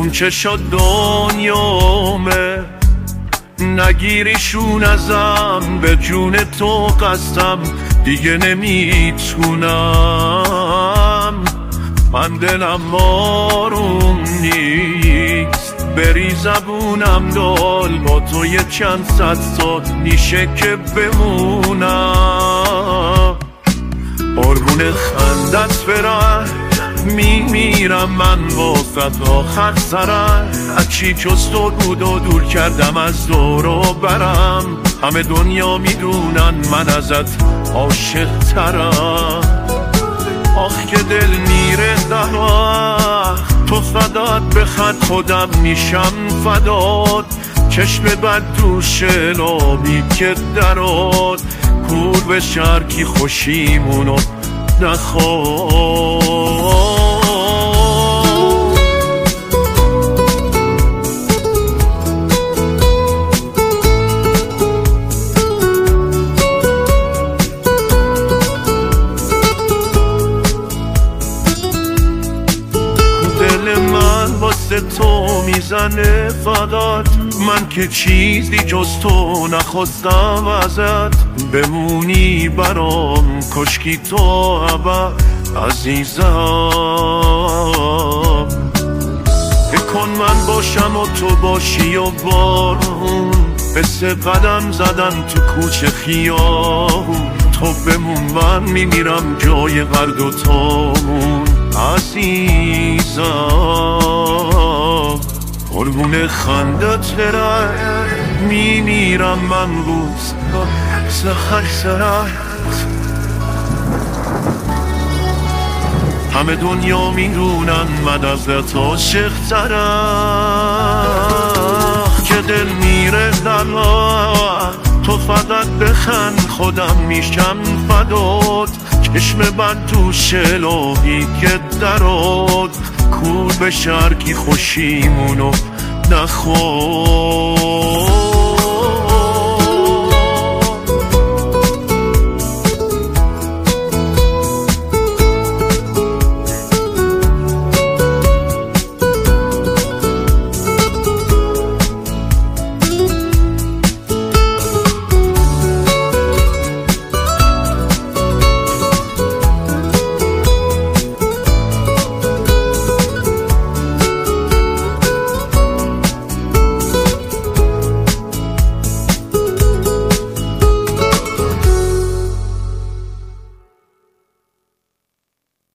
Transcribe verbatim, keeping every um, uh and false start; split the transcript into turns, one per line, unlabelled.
چه شد دنیامه، نگیریشون ازم، به جون تو قسم دیگه نمیتونم. من دلم آروم نیست، بری زبونم دال، با تو یه چند صد سال میشه که بمونم. قربون خندت برم میمیرم من واسه آخر سرم، هرچی جز تو بود و دور کردم از دور و برم. همه دنیا میدونن من ازت عاشق ترم. آخ که دل میره دهان تو فدات، بخند خودم میشم فدات. چشم بد دوش لابی که درات، کور به شرکی خوشیمونو نخواد. تو میزنه فقط، من که چیزی جز تو نخواستم ازت. بمونی برام کشکی تو ابد عزیزم. بکن من باشم و تو باشی و بارون، مثل قدم زدن تو کوچه خیابون. تو بمون من میمیرم جای هر دوتامون عزیزم. قربون خندت برم میمیرم من روز سخر سرت. همه دنیا میدونن من ازت عاشق ترم. که دل میره دلم تو فقط بخند خودم میشم فدات. چشم بد تو شلوغی که درات، کور به شرکی خوشیمونو نخواد.